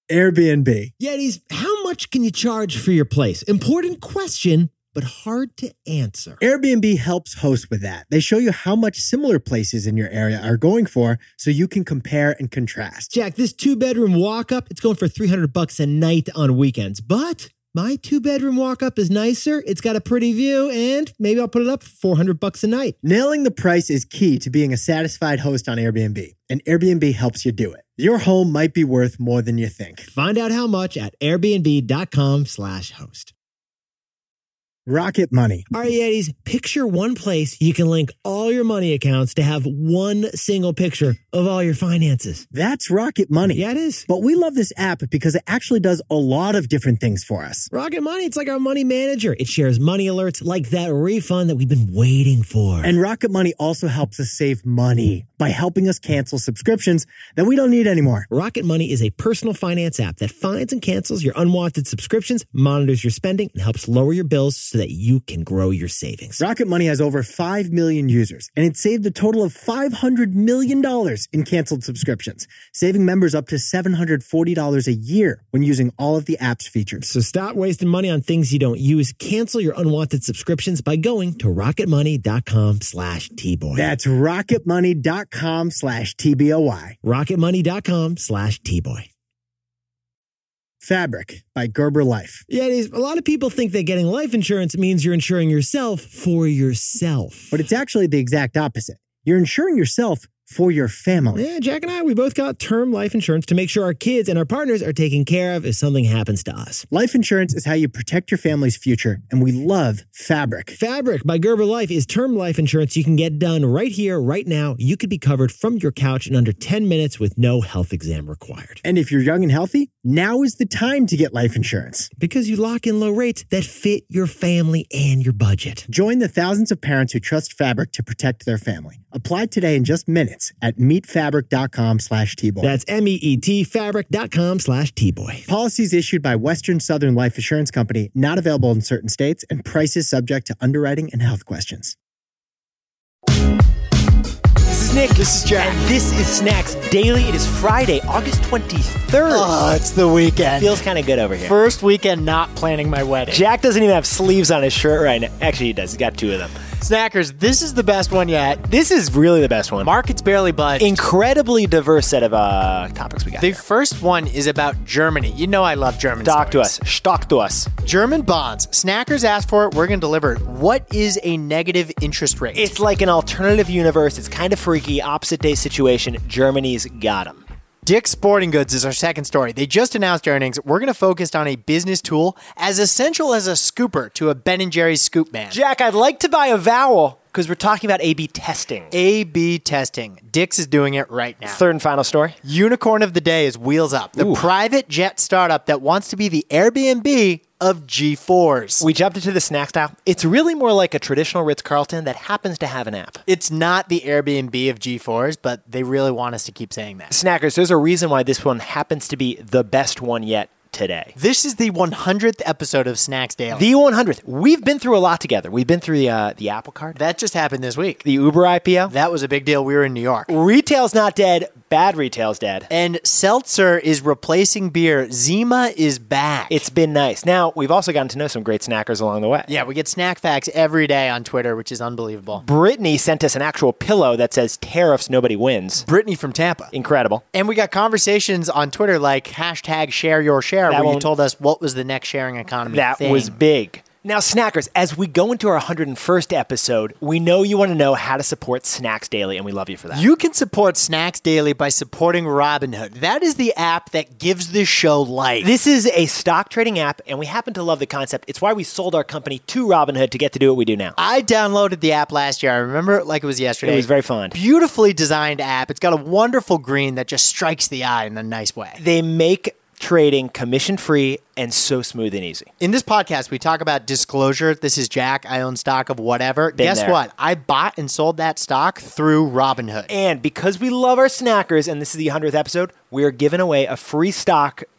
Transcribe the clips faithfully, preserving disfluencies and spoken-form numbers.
Airbnb. Yetis, how much can you charge for your place? Important question, but hard to answer. Airbnb helps host with that. They show you how much similar places in your area are going for so you can compare and contrast. Jack, this two-bedroom walk-up, it's going for three hundred bucks a night on weekends, but my two-bedroom walk-up is nicer, it's got a pretty view, and maybe I'll put it up for four hundred bucks a night. Nailing the price is key to being a satisfied host on Airbnb, and Airbnb helps you do it. Your home might be worth more than you think. Find out how much at airbnb.com slash host. Rocket Money. All right, Yetis, picture one place you can link all your money accounts to have one single picture of all your finances. That's Rocket Money. Yeah, it is. But we love this app because it actually does a lot of different things for us. Rocket Money, it's like our money manager. It shares money alerts like that refund that we've been waiting for. And Rocket Money also helps us save money by helping us cancel subscriptions that we don't need anymore. Rocket Money is a personal finance app that finds and cancels your unwanted subscriptions, monitors your spending, and helps lower your bills so that you can grow your savings. Rocket Money has over five million users, and it saved a total of five hundred million dollars in canceled subscriptions, saving members up to seven hundred forty dollars a year when using all of the app's features. So stop wasting money on things you don't use. Cancel your unwanted subscriptions by going to rocketmoney.com slash T-Boy. That's rocketmoney.com slash T-B-O-Y. rocketmoney.com slash T-Boy. Fabric by Gerber Life. Yeah, it is. A lot of people think that getting life insurance means you're insuring yourself for yourself. But it's actually the exact opposite. You're insuring yourself for your family. Yeah, Jack and I, we both got term life insurance to make sure our kids and our partners are taken care of if something happens to us. Life insurance is how you protect your family's future, and we love Fabric. Fabric by Gerber Life is term life insurance you can get done right here, right now. You could be covered from your couch in under ten minutes with no health exam required. And if you're young and healthy, now is the time to get life insurance. Because you lock in low rates that fit your family and your budget. Join the thousands of parents who trust Fabric to protect their family. Apply today in just minutes at meetfabric.com slash T-Boy. That's M-E-E-T fabric.com slash T-Boy. Policies issued by Western Southern Life Assurance Company, not available in certain states, and prices subject to underwriting and health questions. This is Nick. This is Jack. And this is Snacks Daily. It is Friday, August twenty-third. Oh, it's the weekend. Feels kind of good over here. First weekend not planning my wedding. Jack doesn't even have sleeves on his shirt right now. Actually, he does. He's got two of them. Snackers, this is the best one yet. This is really the best one. Markets barely budged. Incredibly diverse set of uh, topics we got. The here. first one is about Germany. You know I love German Talk to stories. us. Talk to us. German bonds. Snackers asked for it. We're going to deliver it. What is a negative interest rate? It's like an alternative universe. It's kind of freaky. Opposite day situation. Germany's got them. Dick's Sporting Goods is our second story. They just announced earnings. We're going to focus on a business tool as essential as a scooper to a Ben and Jerry's scoop man. Jack, I'd like to buy a vowel because we're talking about A B testing. A B testing. Dick's is doing it right now. Third and final story. Unicorn of the day is Wheels Up, the Ooh. private jet startup that wants to be the Airbnb of G fours. We jumped into the snack style. It's really more like a traditional Ritz-Carlton that happens to have an app. It's not the Airbnb of G fours, but they really want us to keep saying that. Snackers, there's a reason why this one happens to be the best one yet today. This is the one hundredth episode of Snacks Daily. The one hundredth. We've been through a lot together. We've been through the, uh, the Apple Card. That just happened this week. The Uber I P O. That was a big deal. We were in New York. Retail's not dead. Bad retail's dead. And seltzer is replacing beer. Zima is back. It's been nice. Now, we've also gotten to know some great snackers along the way. Yeah, we get snack facts every day on Twitter, which is unbelievable. Brittany sent us an actual pillow that says tariffs, nobody wins. Brittany from Tampa. Incredible. And we got conversations on Twitter like hashtag share your share, That where you won't- told us what was the next sharing economy That thing. was big. Now, snackers, as we go into our one hundred first episode, we know you want to know how to support Snacks Daily, and we love you for that. You can support Snacks Daily by supporting Robinhood. That is the app that gives this show life. This is a stock trading app, and we happen to love the concept. It's why we sold our company to Robinhood to get to do what we do now. I downloaded the app last year. I remember it like it was yesterday. It was very fun. Beautifully designed app. It's got a wonderful green that just strikes the eye in a nice way. They make trading commission-free and so smooth and easy. In this podcast, we talk about disclosure. This is Jack. I own stock of whatever. Been Guess there. what? I bought and sold that stock through Robinhood. And because we love our snackers, and this is the one hundredth episode, we are giving away a free stock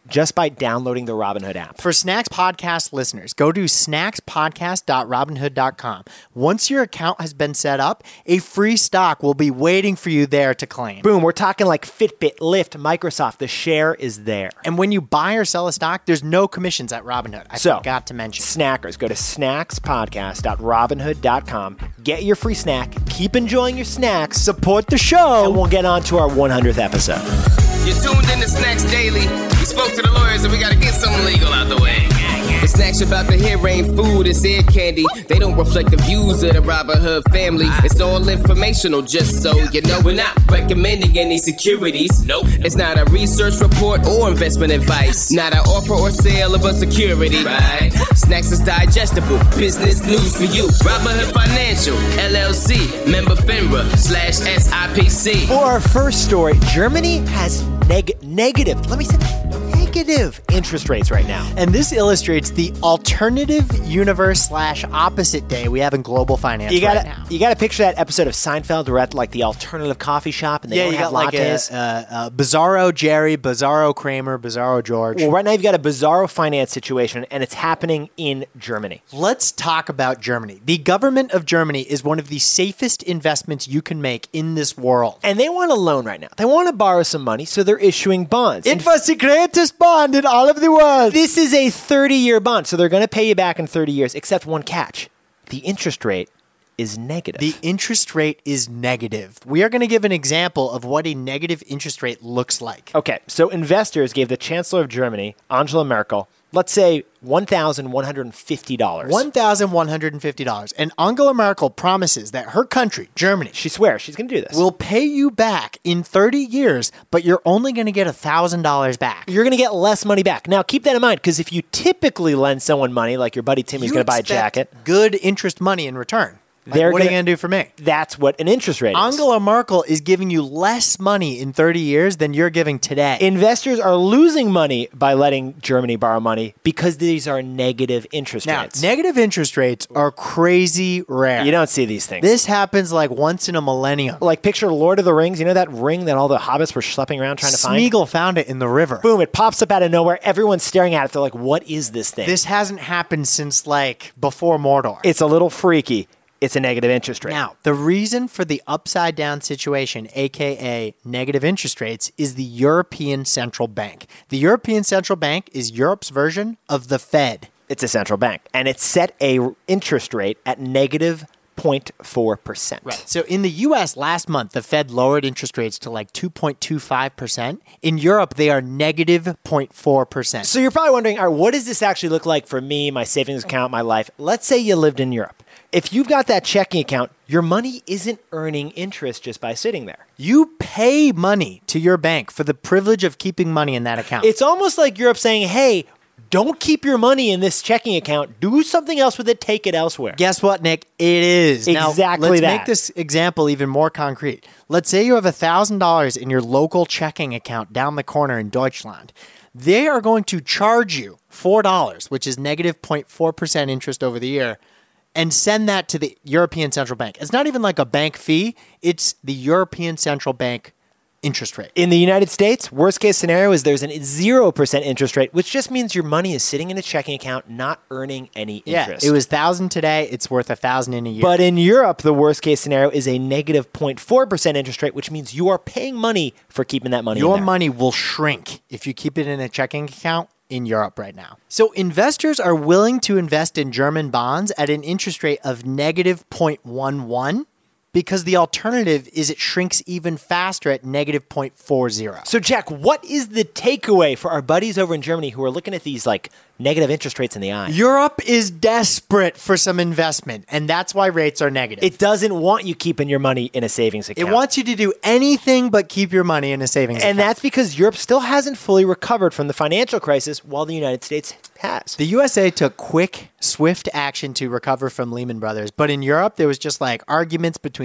just by downloading the Robinhood app. For Snacks Podcast listeners, go to snacks podcast dot robinhood dot com. Once your account has been set up, a free stock will be waiting for you there to claim. Boom, we're talking like Fitbit, Lyft, Microsoft. The share is there. And when you buy or sell a stock, there's no commissions at Robinhood. I So, forgot to mention. Snackers, go to snacks podcast dot robinhood dot com. Get your free snack. Keep enjoying your snacks. Support the show. And we'll get on to our one hundredth episode. You're tuned in to Snacks Daily. We spoke to the lawyers and we gotta get something legal out the way. The snacks you're about to hear ain't food, it's ear candy. They don't reflect the views of the Robinhood family. It's all informational, just so you know. We're not recommending any securities. Nope. It's not a research report or investment advice. Not an offer or sale of a security. Right. Snacks is digestible. Business news for you. Robinhood Financial, L L C, member FINRA, slash S I P C. For our first story, Germany has neg- negative, let me say negative interest rates right now. And this illustrates the alternative universe slash opposite day we have in global finance You gotta, right now. you gotta picture that episode of Seinfeld where at like the alternative coffee shop and they Yeah, don't you have got like a, lattes. a, a Bizarro Jerry, Bizarro Kramer, Bizarro George. Well, right now you've got a bizarro finance situation and it's happening in Germany. Let's talk about Germany. The government of Germany is one of the safest investments you can make in this world. And they want a loan right now. They want to borrow some money, so they're issuing bonds. It was the greatest bond in all of the world. This is a thirty-year bond, so they're going to pay you back in thirty years, except one catch. The interest rate is negative. The interest rate is negative. We are going to give an example of what a negative interest rate looks like. Okay, so investors gave the Chancellor of Germany, Angela Merkel, let's say one thousand one hundred fifty dollars. one thousand one hundred fifty dollars. And Angela Merkel promises that her country, Germany, She swears she's going to do this. will pay you back in thirty years, but you're only going to get one thousand dollars back. You're going to get less money back. Now, keep that in mind, because if you typically lend someone money, like your buddy Timmy's You going to buy a expect jacket, good interest money in return. Like, They're what are you gonna- going to do for me? that's what an interest rate is. Angela Merkel is giving you less money in thirty years than you're giving today. Investors are losing money by letting Germany borrow money because these are negative interest now, rates. negative interest rates are crazy rare. You don't see these things. This happens like once in a millennium. like picture Lord of the Rings. You know that ring that all the hobbits were schlepping around trying to find? Smeagol found it in the river. Boom, it pops up out of nowhere. Everyone's staring at it. They're like, what is this thing? This hasn't happened since like before Mordor. It's a little freaky. It's a negative interest rate. Now, the reason for the upside down situation, aka negative interest rates, is the European Central Bank. The European Central Bank is Europe's version of the Fed. It's a central bank, and it set a interest rate at negative zero point four percent. So in the U S last month, the Fed lowered interest rates to like two point two five percent. In Europe, they are negative zero point four percent. So you're probably wondering, all right, what does this actually look like for me, my savings account, my life? Let's say you lived in Europe. If you've got that checking account, your money isn't earning interest just by sitting there. You pay money to your bank for the privilege of keeping money in that account. It's almost like Europe saying, hey, don't keep your money in this checking account. Do something else with it. Take it elsewhere. Guess what, Nick? It is. Exactly now, let's that. make this example even more concrete. Let's say you have one thousand dollars in your local checking account down the corner in Deutschland. They are going to charge you four dollars, which is negative zero point four percent interest over the year, and send that to the European Central Bank. It's not even like a bank fee. It's the European Central Bank interest rate. In the United States, worst case scenario is there's a zero percent interest rate, which just means your money is sitting in a checking account, not earning any interest. Yeah, it was one thousand today. It's worth one thousand in a year. But in Europe, the worst case scenario is a negative zero point four percent interest rate, which means you are paying money for keeping that money in Your there. money will shrink if you keep it in a checking account in Europe right now. So investors are willing to invest in German bonds at an interest rate of negative zero point one one because the alternative is it shrinks even faster at negative zero point four zero. So, Jack, what is the takeaway for our buddies over in Germany who are looking at these like negative interest rates in the eye? Europe is desperate for some investment, and that's why rates are negative. It doesn't want you keeping your money in a savings It account. wants you to do anything but keep your money in a savings account. and that's because Europe still hasn't fully recovered from the financial crisis while the United States has. The U S A took quick, swift action to recover from Lehman Brothers, but in Europe, there was just like arguments between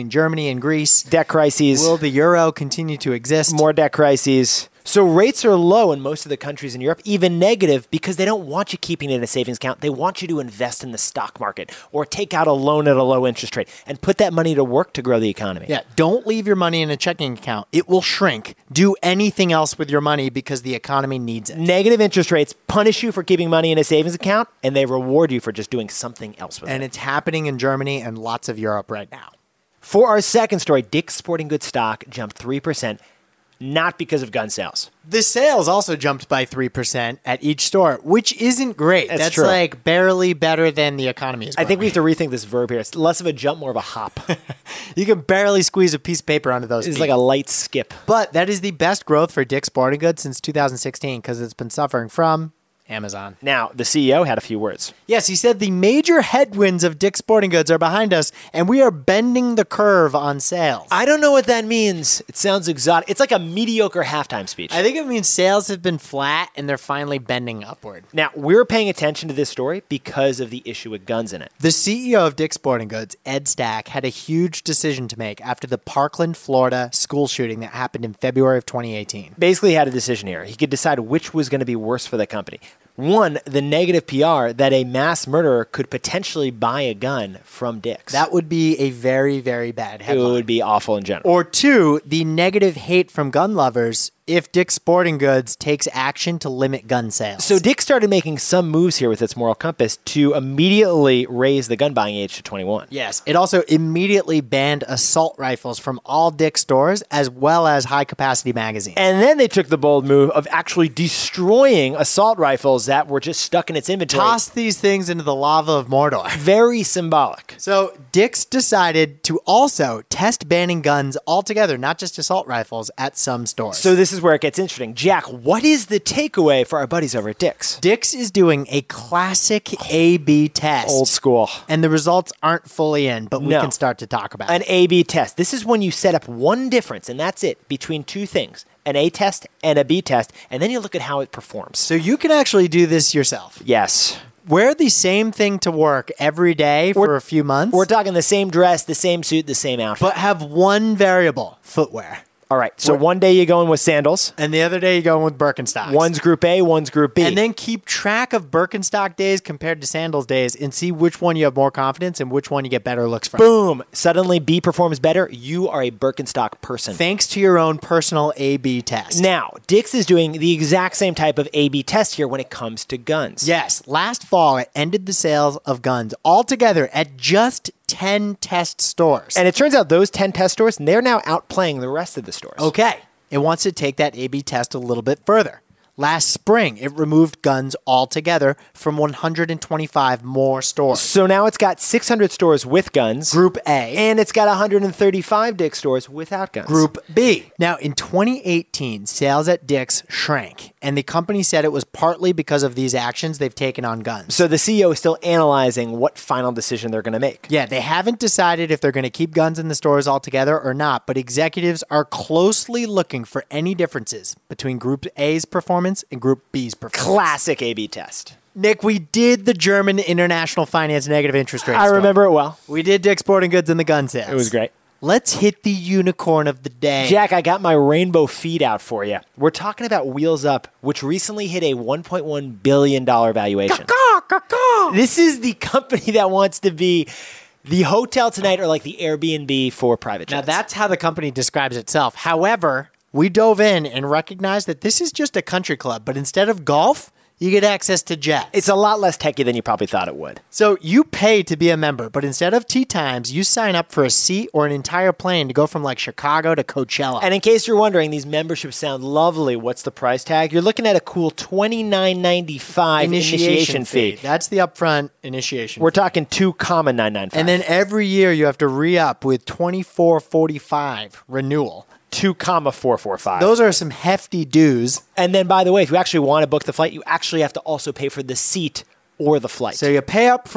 between Germany and Greece. Debt crises. Will the euro continue to exist? More debt crises. So rates are low in most of the countries in Europe, even negative, because they don't want you keeping it in a savings account. They want you to invest in the stock market or take out a loan at a low interest rate and put that money to work to grow the economy. Yeah, don't leave your money in a checking account. It will shrink. Do anything else with your money because the economy needs it. Negative interest rates punish you for keeping money in a savings account, and they reward you for just doing something else with And it. it's happening in Germany and lots of Europe right now. For our second story, Dick's Sporting Goods stock jumped three percent, not because of gun sales. The sales also jumped by three percent at each store, which isn't great. That's That's true. like barely better than the economy is I think we growing. have to rethink this verb here. It's less of a jump, more of a hop. You can barely squeeze a piece of paper onto those It's feet. like a light skip. But that is the best growth for Dick's Sporting Goods since two thousand sixteen because it's been suffering from Amazon. Now, the C E O had a few words. Yes, he said the major headwinds of Dick's Sporting Goods are behind us, and we are bending the curve on sales. I don't know what that means. It sounds exotic. It's like a mediocre halftime speech. I think it means sales have been flat, and they're finally bending upward. Now, we're paying attention to this story because of the issue with guns in it. The C E O of Dick's Sporting Goods, Ed Stack, had a huge decision to make after the Parkland, Florida school shooting that happened in February of twenty eighteen. Basically, he had a decision here. He could decide which was going to be worse for the company. One, the negative P R that a mass murderer could potentially buy a gun from Dick's. That would be a very, very bad it headline. would be awful in general. Or two, the negative hate from gun lovers if Dick's Sporting Goods takes action to limit gun sales. So Dick started making some moves here with its moral compass to immediately raise the gun buying age to twenty-one. Yes, it also immediately banned assault rifles from all Dick's stores as well as high-capacity magazines. And then they took the bold move of actually destroying assault rifles that were just stuck in its inventory. Toss these things into the lava of Mordor. Very symbolic. So Dick's decided to also test banning guns altogether, not just assault rifles, at some stores. So this is where it gets interesting. Jack, what is the takeaway for our buddies over at Dick's? Dick's is doing a classic A B test. Old school. And the results aren't fully in, but we No. can start to talk about An it. A B test. This is when you set up one difference, and that's it, between two things, an A test and a B test, and then you look at how it performs. So you can actually do this yourself. Yes. Wear the same thing to work every day for We're- a few months, We're talking the same dress, the same suit, the same outfit. but have one variable, footwear. All right, so We're- one day you go in with sandals. And the other day you're going with Birkenstocks. One's group A, one's group B. And then keep track of Birkenstock days compared to sandals days and see which one you have more confidence and which one you get better looks from. boom, suddenly B performs better. You are a Birkenstock person. Thanks to your own personal A B test. Now, Dick's is doing the exact same type of A B test here when it comes to guns. Yes, last fall it ended the sales of guns altogether at just ten test stores. And it turns out those ten test stores, they're now outplaying the rest of the stores. Okay, it wants to take that A B test a little bit further. Last spring, it removed guns altogether from one hundred twenty-five more stores. So now it's got six hundred stores with guns. Group A. And it's got one hundred thirty-five Dick's stores without guns. Group B. Now, in twenty eighteen, sales at Dick's shrank, and the company said it was partly because of these actions they've taken on guns. So the C E O is still analyzing what final decision they're going to make. Yeah, they haven't decided if they're going to keep guns in the stores altogether or not, but executives are closely looking for any differences between Group A's performance and Group B's performance. Classic A B test. Nick, we did the German international finance negative interest rate I story. remember it well. We did Dick's Sporting Goods and the gun sales. It was great. Let's hit the unicorn of the day. Jack, I got my rainbow feed out for you. We're talking about Wheels Up, which recently hit a one point one billion dollars valuation. This is the company that wants to be the Hotel Tonight or like the Airbnb for private Now, jets. that's how the company describes itself. However, we dove in and recognized that this is just a country club, but instead of golf, you get access to jets. It's a lot less techy than you probably thought it would. So you pay to be a member, but instead of tee times, you sign up for a seat or an entire plane to go from like Chicago to Coachella. And in case you're wondering, these memberships sound lovely. What's the price tag? You're looking at a cool twenty-nine ninety-five initiation, fee. That's the upfront initiation We're fee. talking two comma nine ninety-five. And then every year you have to re-up with twenty-four forty-five renewal. two comma four four five. Those are some hefty dues. And then, by the way, if you actually want to book the flight, you actually have to also pay for the seat or the flight. So you pay up front,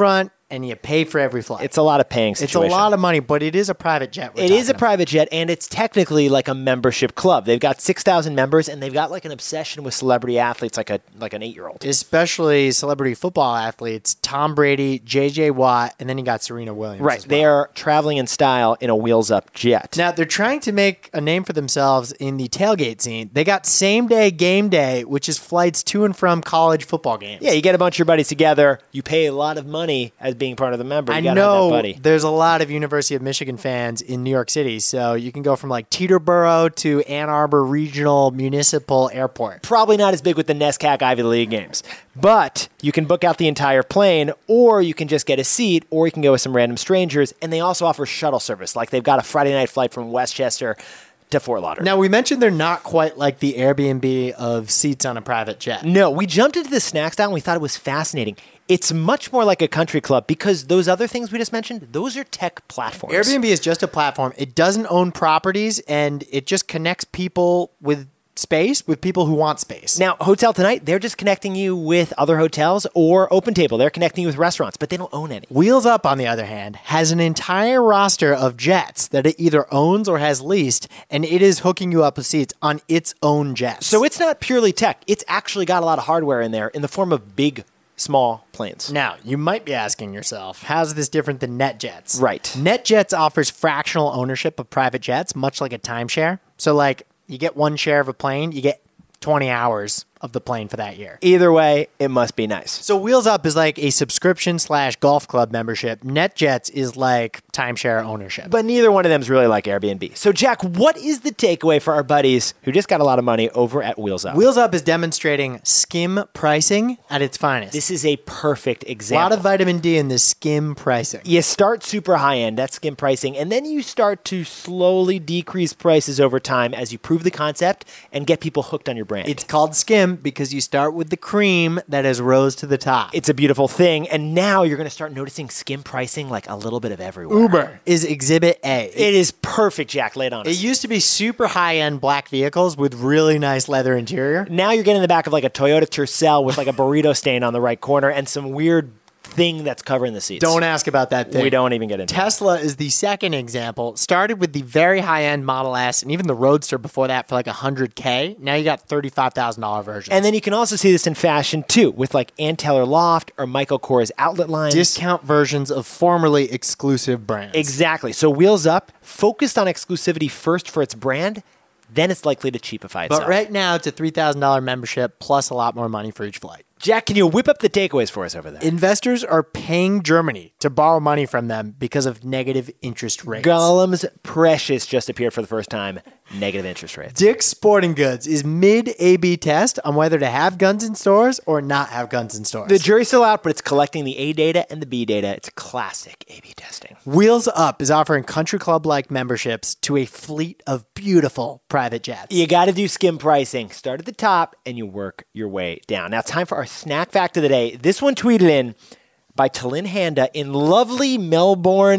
and you pay for every flight. It's a lot of paying It's situation. a lot of money, but it is a private jet. we're It is a talking private jet, and it's technically like a membership club. They've got six thousand members, and they've got like an obsession with celebrity athletes, like a like an eight-year-old. about. Especially celebrity football athletes, Tom Brady, J J Watt, and then you got Serena Williams. Right. as well. They are traveling in style in a wheels-up jet. Now, they're trying to make a name for themselves in the tailgate scene. They got same-day game day, which is flights to and from college football games. Yeah, you get a bunch of your buddies together. You pay a lot of money as being part of the member. You I gotta have that know buddy. there's a lot of University of Michigan fans in New York City, so you can go from like Teterboro to Ann Arbor Regional Municipal Airport. Probably not as big with the NESCAC Ivy League games. But you can book out the entire plane, or you can just get a seat, or you can go with some random strangers. And they also offer shuttle service. Like they've got a Friday night flight from Westchester to Fort Lauderdale. Now, we mentioned they're not quite like the Airbnb of seats on a private jet. No, we jumped into the snack style and we thought it was fascinating. It's much more like a country club because those other things we just mentioned, those are tech platforms. Airbnb is just a platform. It doesn't own properties, and it just connects people with space with people who want space. Now, Hotel Tonight, they're just connecting you with other hotels, or OpenTable, they're connecting you with restaurants, but they don't own any. Wheels Up, on the other hand, has an entire roster of jets that it either owns or has leased, and it is hooking you up with seats on its own jets. So it's not purely tech. It's actually got a lot of hardware in there in the form of big, small planes. Now, you might be asking yourself, how's this different than NetJets? Right. NetJets offers fractional ownership of private jets, much like a timeshare. So, like, you get one share of a plane, you get twenty hours of the plane for that year. Either way, it must be nice. So Wheels Up is like a subscription slash golf club membership. NetJets is like timeshare ownership. But neither one of them is really like Airbnb. So, Jack, what is the takeaway for our buddies who just got a lot of money over at Wheels Up? Wheels Up is demonstrating skim pricing at its finest. This is a perfect a example. lot of vitamin D in this skim pricing. You start super high end, that's skim pricing, and then you start to slowly decrease prices over time as you prove the concept and get people hooked on your brand. It's called skim because you start with the cream that has rose to the top. It's a beautiful thing, and now you're going to start noticing skim pricing like a little bit of everywhere. Uber is Exhibit A. It is perfect, Jack. Lay it on us. It used to be super high-end black vehicles with really nice leather interior. Now you're getting in the back of like a Toyota Tercel with like a burrito stain on the right corner and some weird thing that's covering the seats. Don't ask about that thing. We don't even get into it. Tesla is the second example. Started with the very high-end Model S and even the Roadster before that for like one hundred K. Now you got thirty-five thousand dollars versions. And then you can also see this in fashion too, with like Ann Taylor Loft or Michael Kors outlet lines. discount versions of formerly exclusive brands. Exactly. So Wheels Up focused on exclusivity first for its brand, then it's likely to cheapify itself. But right now it's a three thousand dollars membership plus a lot more money for each flight. Jack, can you whip up the takeaways for us over there? Investors are paying Germany to borrow money from them because of negative interest rates. Gollum's Precious just appeared for the first time. Negative interest rates. Dick's Sporting Goods is mid-A B test on whether to have guns in stores or not have guns in stores. The jury's still out, but it's collecting the A data and the B data. It's classic A B testing. Wheels Up is offering country club-like memberships to a fleet of beautiful private jets. You got to do skim pricing. Start at the top and you work your way down. Now, time for our snack fact of the day. This one tweeted in by Talin Handa in lovely Melbourne,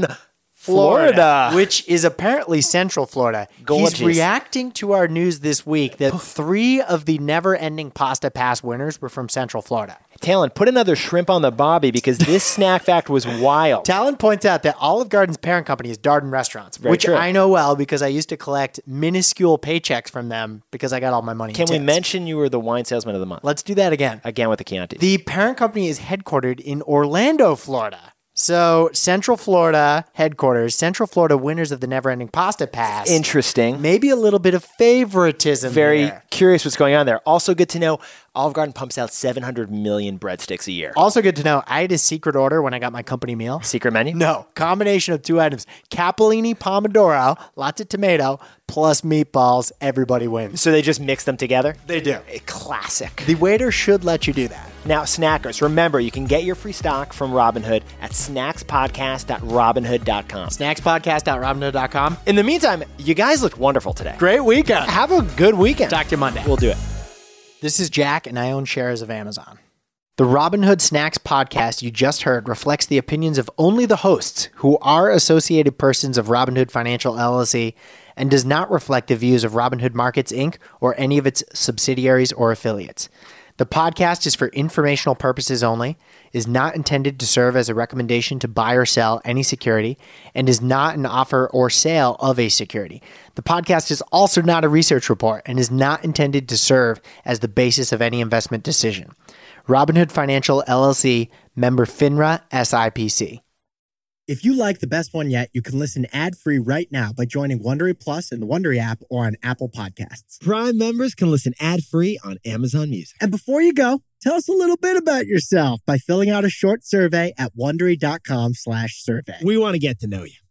Florida. Which is apparently Central Florida. Gorgeous. He's reacting to our news this week that three of the never-ending Pasta Pass winners were from Central Florida. Talon, put another shrimp on the bobby because this snack fact was wild. Talon points out that Olive Garden's parent company is Darden Restaurants, Very which true. I know well because I used to collect minuscule paychecks from them because I got all my money Can in we tips. mention you were the wine salesman of the month? Let's do that again. Again with the Chianti. The parent company is headquartered in Orlando, Florida. So Central Florida headquarters, Central Florida winners of the Never-Ending Pasta Pass. Interesting. Maybe a little bit of favoritism Very there. curious what's going on there. Also good to know, Olive Garden pumps out seven hundred million breadsticks a year. Also good to know, I had a secret order when I got my company meal. Secret menu? No, combination of two items. Capellini Pomodoro, lots of tomato, plus meatballs. Everybody wins. So they just mix them together? They do. A classic. The waiter should let you do that. Now, snackers, remember, you can get your free stock from Robinhood at snacks podcast dot robinhood dot com. snackspodcast dot robinhood dot com. In the meantime, you guys look wonderful today. Great weekend. Have a good weekend. Talk to you Monday. We'll do it. This is Jack, and I own shares of Amazon. The Robinhood Snacks podcast you just heard reflects the opinions of only the hosts, who are associated persons of Robinhood Financial L L C, and does not reflect the views of Robinhood Markets, Incorporated or any of its subsidiaries or affiliates. The podcast is for informational purposes only, is not intended to serve as a recommendation to buy or sell any security, and is not an offer or sale of a security. The podcast is also not a research report and is not intended to serve as the basis of any investment decision. Robinhood Financial, L L C, member FINRA, S I P C. If you like The Best One Yet, you can listen ad-free right now by joining Wondery Plus in the Wondery app or on Apple Podcasts. Prime members can listen ad-free on Amazon Music. And before you go, tell us a little bit about yourself by filling out a short survey at Wondery.com slash survey. We want to get to know you.